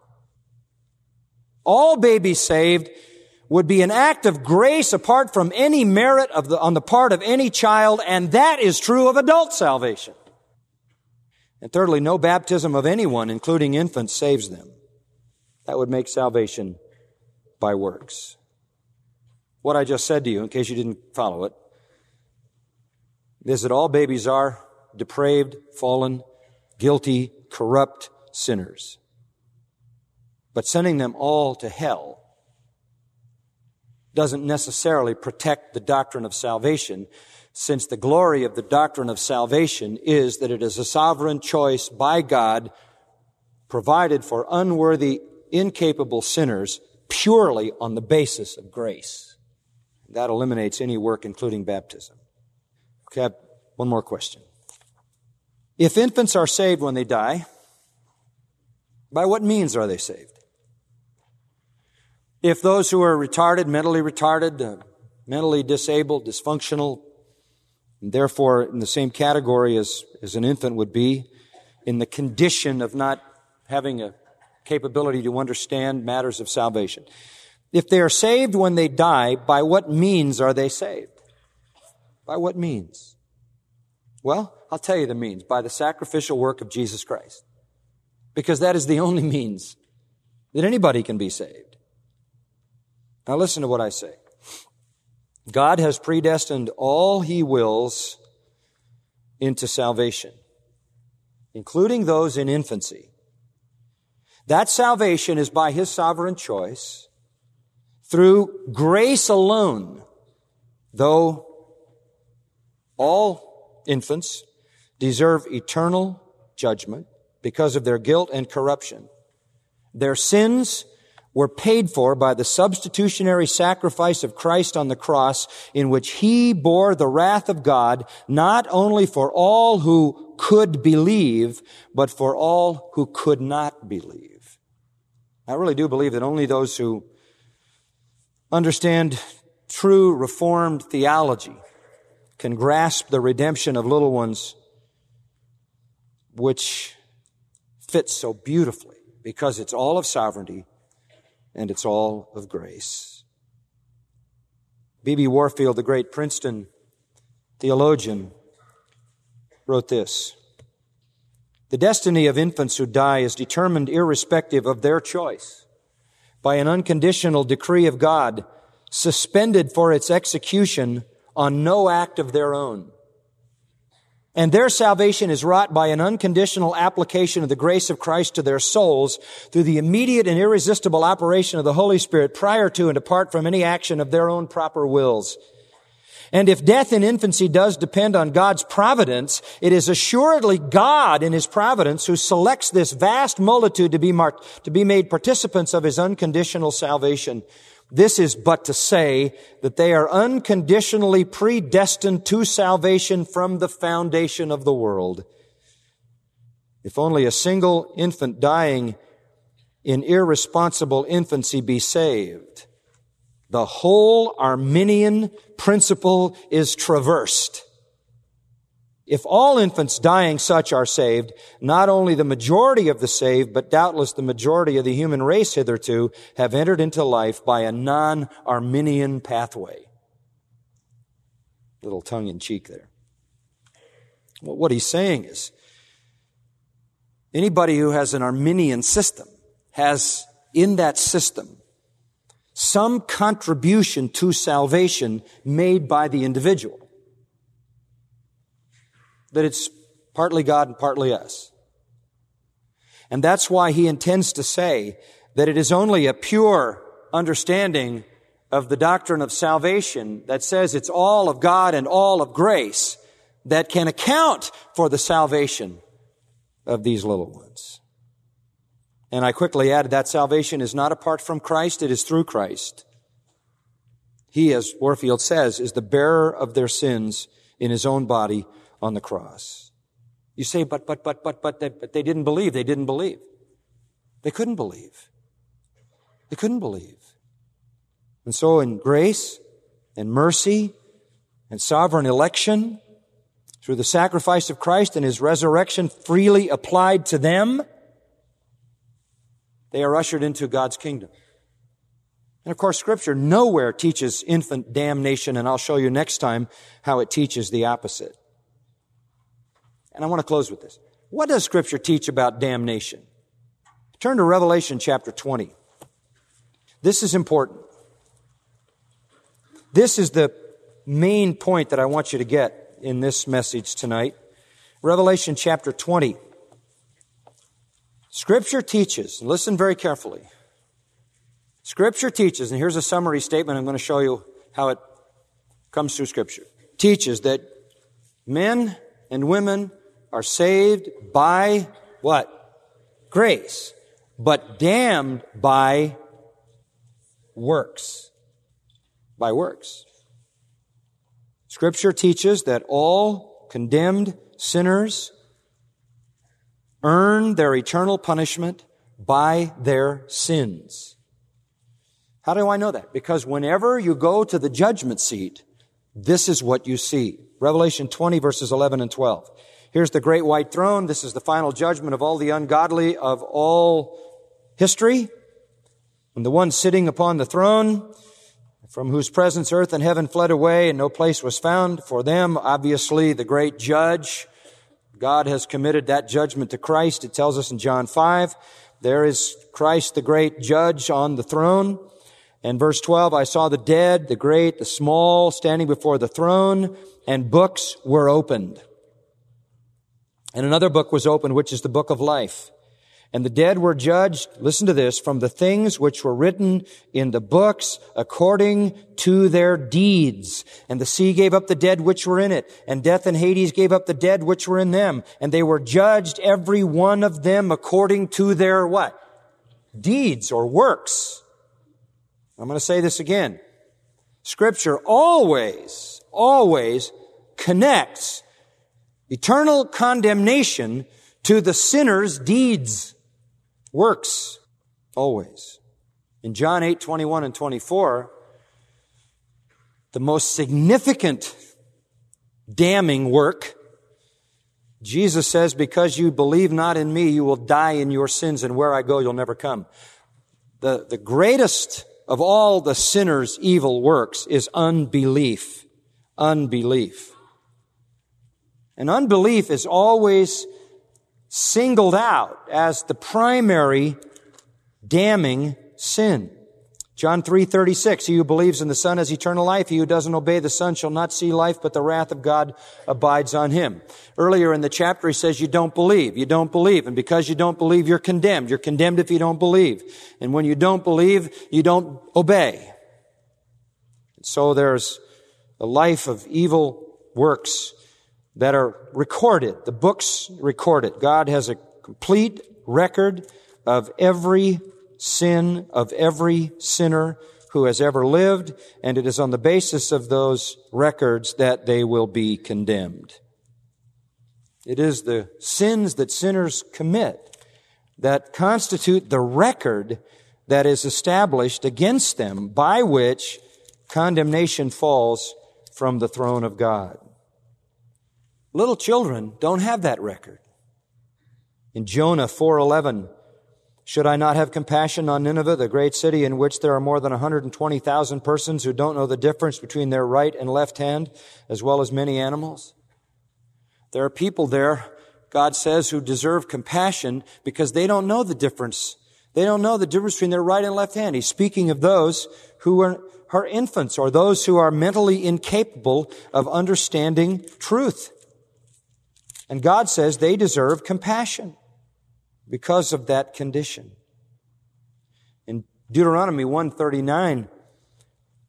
All babies saved would be an act of grace apart from any merit of the, on the part of any child, and that is true of adult salvation. And thirdly, no baptism of anyone, including infants, saves them. That would make salvation by works. What I just said to you, in case you didn't follow it, is that all babies are depraved, fallen, guilty, corrupt sinners. But sending them all to hell doesn't necessarily protect the doctrine of salvation, since the glory of the doctrine of salvation is that it is a sovereign choice by God provided for unworthy, incapable sinners purely on the basis of grace. That eliminates any work, including baptism. Okay, I have one more question. If infants are saved when they die, by what means are they saved? If those who are retarded, mentally retarded, uh, mentally disabled, dysfunctional, and therefore in the same category as, as an infant would be, in the condition of not having a capability to understand matters of salvation. If they are saved when they die, by what means are they saved? By what means? Well, I'll tell you the means. By the sacrificial work of Jesus Christ. Because that is the only means that anybody can be saved. Now listen to what I say. God has predestined all He wills into salvation, including those in infancy. That salvation is by His sovereign choice, through grace alone, though all infants deserve eternal judgment because of their guilt and corruption. Their sins were paid for by the substitutionary sacrifice of Christ on the cross, in which He bore the wrath of God, not only for all who could believe, but for all who could not believe. I really do believe that only those who understand true Reformed theology can grasp the redemption of little ones, which fits so beautifully, because it's all of sovereignty and it's all of grace. B B Warfield, the great Princeton theologian, wrote this: "The destiny of infants who die is determined irrespective of their choice by an unconditional decree of God, suspended for its execution on no act of their own. And their salvation is wrought by an unconditional application of the grace of Christ to their souls through the immediate and irresistible operation of the Holy Spirit prior to and apart from any action of their own proper wills. And if death in infancy does depend on God's providence, it is assuredly God in His providence who selects this vast multitude to be mar- to be made participants of His unconditional salvation. This is but to say that they are unconditionally predestined to salvation from the foundation of the world. If only a single infant dying in irresponsible infancy be saved, the whole Arminian principle is traversed. If all infants dying such are saved, not only the majority of the saved, but doubtless the majority of the human race hitherto have entered into life by a non-Arminian pathway." Little tongue-in-cheek there. Well, what he's saying is, anybody who has an Arminian system has in that system some contribution to salvation made by the individual. That it's partly God and partly us. And that's why he intends to say that it is only a pure understanding of the doctrine of salvation that says it's all of God and all of grace that can account for the salvation of these little ones. And I quickly added that salvation is not apart from Christ, it is through Christ. He, as Warfield says, is the bearer of their sins in His own body on the cross. You say, but, but, but, but, but, they, but they didn't believe. They didn't believe. They couldn't believe. They couldn't believe. And so in grace and mercy and sovereign election, through the sacrifice of Christ and His resurrection freely applied to them, they are ushered into God's kingdom. And of course, Scripture nowhere teaches infant damnation, and I'll show you next time how it teaches the opposite. And I want to close with this. What does Scripture teach about damnation? Turn to Revelation chapter twenty. This is important. This is the main point that I want you to get in this message tonight. Revelation chapter twenty. Scripture teaches, and listen very carefully. Scripture teaches, and here's a summary statement. I'm going to show you how it comes through Scripture. Teaches that men and women are saved by what? Grace. But damned by works. By works. Scripture teaches that all condemned sinners earn their eternal punishment by their sins. How do I know that? Because whenever you go to the judgment seat, this is what you see. Revelation twenty, verses eleven and twelve. Here's the great white throne. This is the final judgment of all the ungodly of all history. And the one sitting upon the throne, from whose presence earth and heaven fled away, and no place was found for them. Obviously, the great judge. God has committed that judgment to Christ. It tells us in John five, there is Christ the great judge on the throne. And verse twelve, I saw the dead, the great, the small, standing before the throne, and books were opened. And another book was opened, which is the book of life. And the dead were judged, listen to this, from the things which were written in the books according to their deeds. And the sea gave up the dead which were in it, and death and Hades gave up the dead which were in them. And they were judged, every one of them, according to their what? Deeds or works. I'm going to say this again. Scripture always, always connects eternal condemnation to the sinner's deeds. Works, always. In John eight, twenty-one and twenty-four, the most significant damning work, Jesus says, because you believe not in me, you will die in your sins, and where I go, you'll never come. The, the greatest of all the sinner's evil works is unbelief. Unbelief. And unbelief is always singled out as the primary damning sin. John three thirty-six, he who believes in the Son has eternal life. He who doesn't obey the Son shall not see life, but the wrath of God abides on him. Earlier in the chapter, he says, you don't believe. You don't believe. And because you don't believe, you're condemned. You're condemned if you don't believe. And when you don't believe, you don't obey. So there's a life of evil works that are recorded. The books record it. God has a complete record of every sin of every sinner who has ever lived, and it is on the basis of those records that they will be condemned. It is the sins that sinners commit that constitute the record that is established against them by which condemnation falls from the throne of God. Little children don't have that record. In Jonah four eleven, should I not have compassion on Nineveh, the great city in which there are more than one hundred twenty thousand persons who don't know the difference between their right and left hand, as well as many animals? There are people there, God says, who deserve compassion because they don't know the difference. They don't know the difference between their right and left hand. He's speaking of those who are, are infants or those who are mentally incapable of understanding truth. And God says they deserve compassion because of that condition. In Deuteronomy one thirty-nine,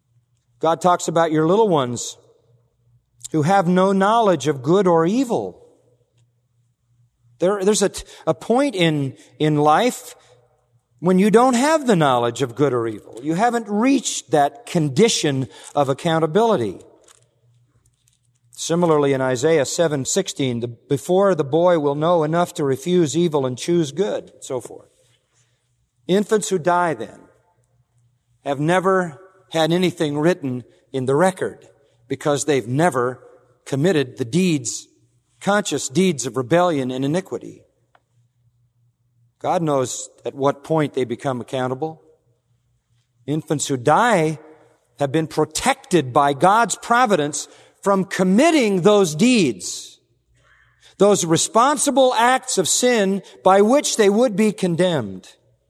God talks about your little ones who have no knowledge of good or evil. There, there's a, a point in, in life when you don't have the knowledge of good or evil. You haven't reached that condition of accountability. Similarly, in Isaiah seven sixteen, the, before the boy will know enough to refuse evil and choose good, and so forth. Infants who die then have never had anything written in the record because they've never committed the deeds, conscious deeds of rebellion and iniquity. God knows at what point they become accountable. Infants who die have been protected by God's providence from committing those deeds, those responsible acts of sin by which they would be condemned.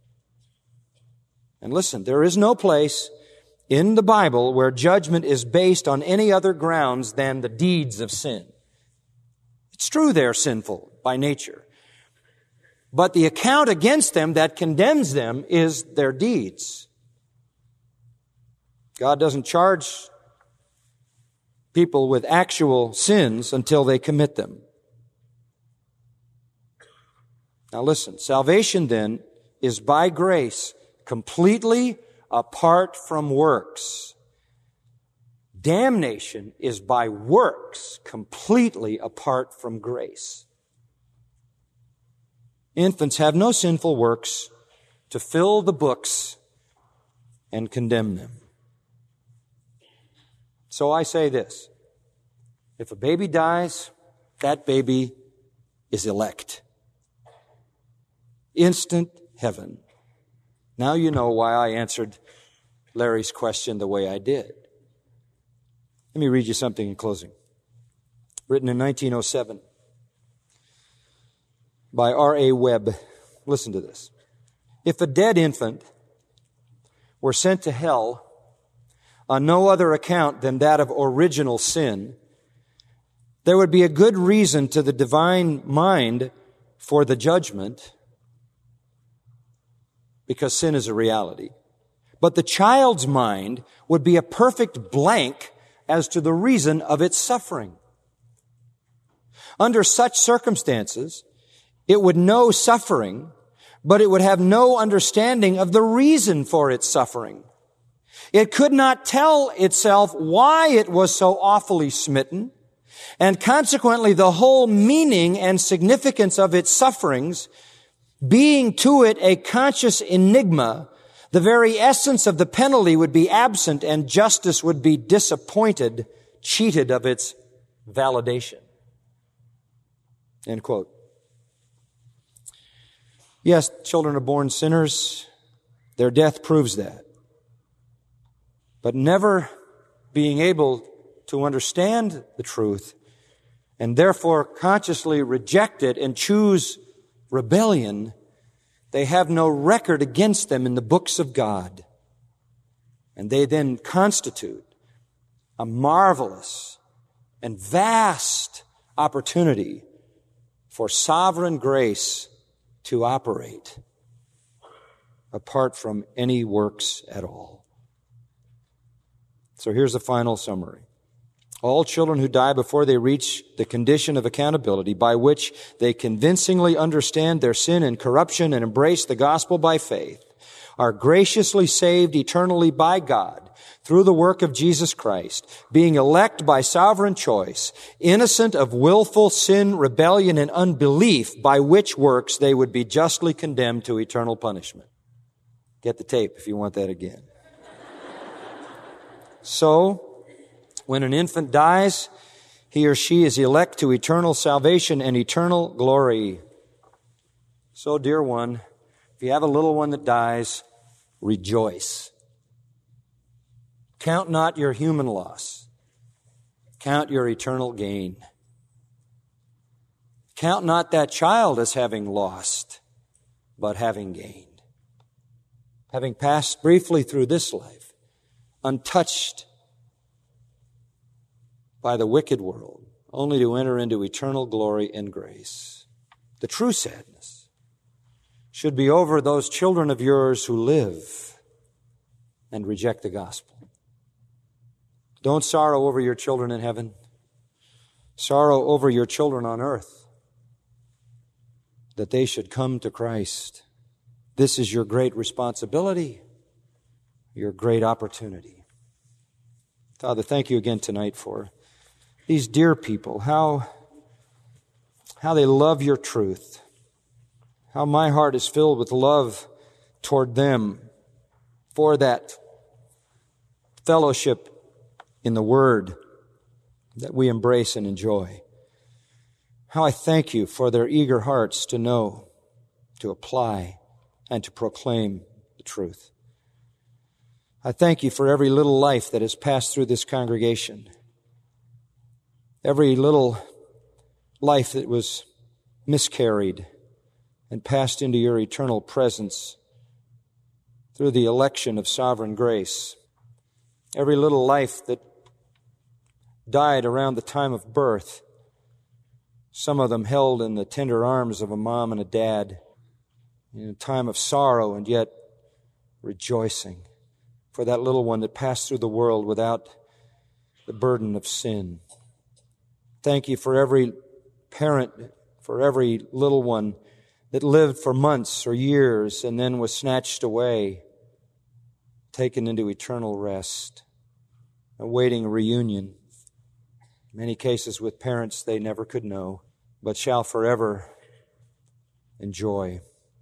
And listen, there is no place in the Bible where judgment is based on any other grounds than the deeds of sin. It's true they're sinful by nature, but the account against them that condemns them is their deeds. God doesn't charge people with actual sins until they commit them. Now listen, salvation then is by grace, completely apart from works. Damnation is by works, completely apart from grace. Infants have no sinful works to fill the books and condemn them. So I say this, if a baby dies, that baby is elect. Instant heaven. Now you know why I answered Larry's question the way I did. Let me read you something in closing. Written in nineteen oh seven by R A Webb. Listen to this. If a dead infant were sent to hell on no other account than that of original sin, there would be a good reason to the divine mind for the judgment, because sin is a reality. But the child's mind would be a perfect blank as to the reason of its suffering. Under such circumstances, it would know suffering, but it would have no understanding of the reason for its suffering. It could not tell itself why it was so awfully smitten, and consequently the whole meaning and significance of its sufferings, being to it a conscious enigma, the very essence of the penalty would be absent and justice would be disappointed, cheated of its validation. End quote. Yes, children are born sinners. Their death proves that. But never being able to understand the truth and therefore consciously reject it and choose rebellion, they have no record against them in the books of God. And they then constitute a marvelous and vast opportunity for sovereign grace to operate apart from any works at all. So here's the final summary. All children who die before they reach the condition of accountability by which they convincingly understand their sin and corruption and embrace the gospel by faith are graciously saved eternally by God through the work of Jesus Christ, being elect by sovereign choice, innocent of willful sin, rebellion, and unbelief, by which works they would be justly condemned to eternal punishment. Get the tape if you want that again. So, when an infant dies, he or she is elect to eternal salvation and eternal glory. So, dear one, if you have a little one that dies, rejoice. Count not your human loss. Count your eternal gain. Count not that child as having lost, but having gained. Having passed briefly through this life, untouched by the wicked world, only to enter into eternal glory and grace. The true sadness should be over those children of yours who live and reject the gospel. Don't sorrow over your children in heaven. Sorrow over your children on earth, that they should come to Christ. This is your great responsibility, your great opportunity. Father, thank you again tonight for these dear people, how, how they love your truth, how my heart is filled with love toward them for that fellowship in the Word that we embrace and enjoy. How I thank you for their eager hearts to know, to apply, and to proclaim the truth. I thank you for every little life that has passed through this congregation, every little life that was miscarried and passed into your eternal presence through the election of sovereign grace, every little life that died around the time of birth, some of them held in the tender arms of a mom and a dad in a time of sorrow and yet rejoicing for that little one that passed through the world without the burden of sin. Thank you for every parent, for every little one that lived for months or years and then was snatched away, taken into eternal rest, awaiting a reunion. In many cases with parents they never could know, but shall forever enjoy.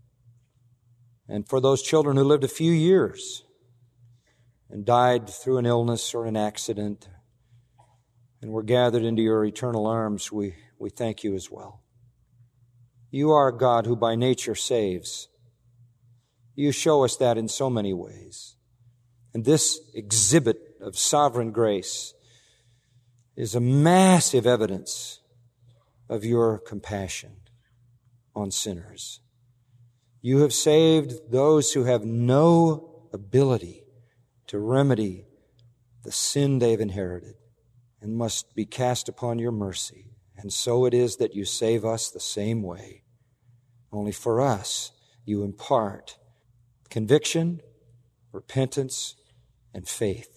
And for those children who lived a few years and died through an illness or an accident and were gathered into your eternal arms, we, we thank you as well. You are a God who by nature saves. You show us that in so many ways. And this exhibit of sovereign grace is a massive evidence of your compassion on sinners. You have saved those who have no ability to remedy the sin they've inherited and must be cast upon your mercy. And so it is that you save us the same way. Only for us, you impart conviction, repentance, and faith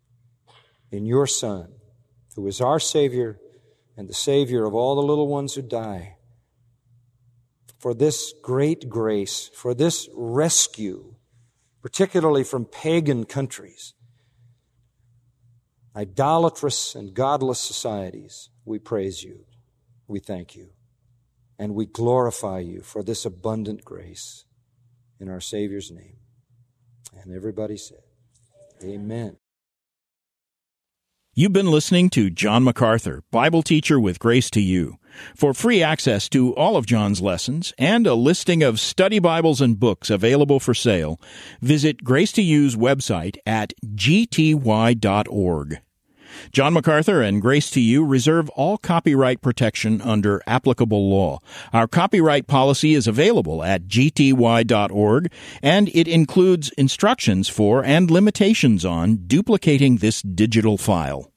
in your Son, who is our Savior and the Savior of all the little ones who die. For this great grace, for this rescue, particularly from pagan countries, idolatrous and godless societies, we praise you, we thank you, and we glorify you for this abundant grace in our Savior's name. And everybody said, amen. You've been listening to John MacArthur, Bible teacher with Grace to You. For free access to all of John's lessons and a listing of study Bibles and books available for sale, visit Grace to You's website at g t y dot org. John MacArthur and Grace to You reserve all copyright protection under applicable law. Our copyright policy is available at g t y dot org, and it includes instructions for and limitations on duplicating this digital file.